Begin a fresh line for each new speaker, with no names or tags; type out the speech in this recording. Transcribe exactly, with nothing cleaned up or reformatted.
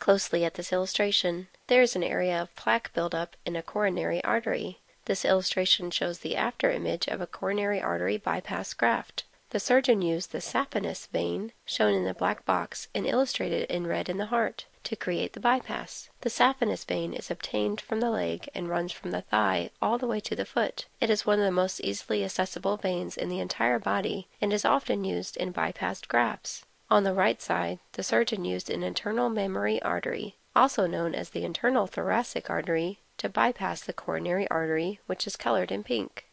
closely at this illustration. There is an area of plaque buildup in a coronary artery. This illustration shows the after image of a coronary artery bypass graft. The surgeon used the saphenous vein, shown in the black box and illustrated in red in the heart, to create the bypass. The saphenous vein is obtained from the leg and runs from the thigh all the way to the foot. It is one of the most easily accessible veins in the entire body and is often used in bypassed grafts. On the right side, the surgeon used an internal mammary artery, also known as the internal thoracic artery, to bypass the coronary artery, which is colored in pink.